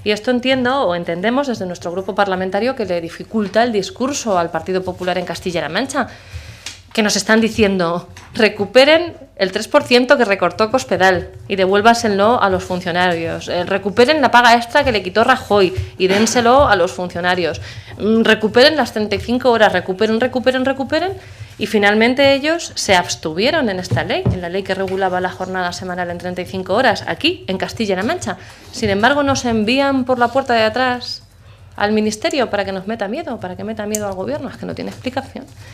Y esto entiendo o entendemos desde nuestro grupo parlamentario que le dificulta el discurso al Partido Popular en Castilla-La Mancha, que nos están diciendo: recuperen el 3% que recortó Cospedal y devuélvaselo a los funcionarios, recuperen la paga extra que le quitó Rajoy y dénselo a los funcionarios, recuperen las 35 horas, recuperen, y finalmente ellos se abstuvieron en esta ley, en la ley que regulaba la jornada semanal en 35 horas, aquí, en Castilla-La Mancha. Sin embargo, nos envían por la puerta de atrás al Ministerio para que nos meta miedo, para que meta miedo al Gobierno. Es que no tiene explicación.